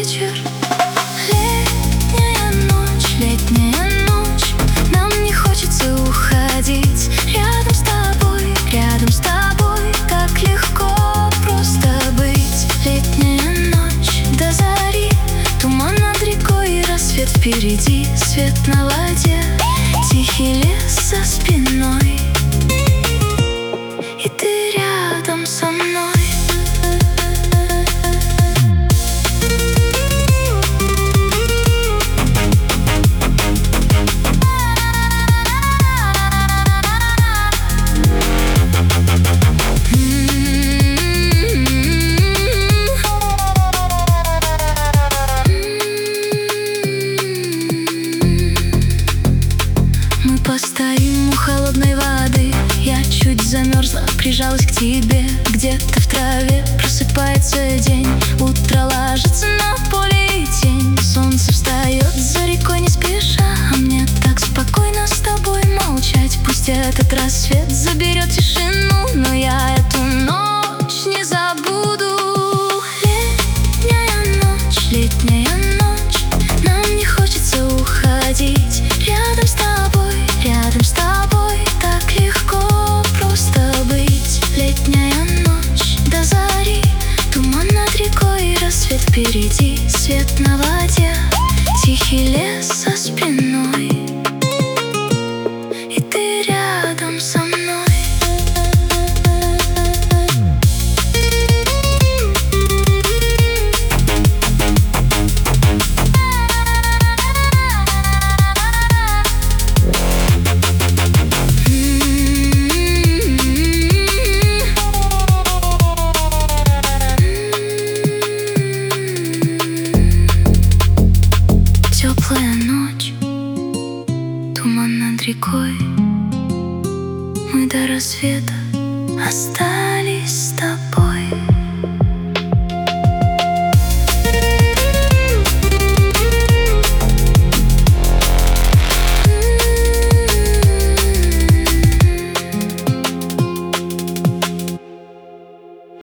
вечер. Летняя ночь, нам не хочется уходить. Рядом с тобой, как легко просто быть. Летняя ночь до зари, туман над рекой и рассвет впереди. Свет на воде, тихий лес за спиной, и ты рядом со мной. Мы постоим у холодной воды. Я чуть замерзла, прижалась к тебе. Где-то в траве просыпается день. Утро ложится на поле и тень. Солнце встает за рекой не спеша, а мне так спокойно с тобой молчать. Пусть этот рассвет заберет тишину, но я эту ночь не забуду. Летняя ночь, нам не хочется уходить. Рядом с тобой, так легко просто быть. Летняя ночь до зари, туман над рекой и рассвет впереди. Свет на воде, тихий лес за спиной, и ты рядом со мной. Теплая ночь, туман над рекой, мы до рассвета остались.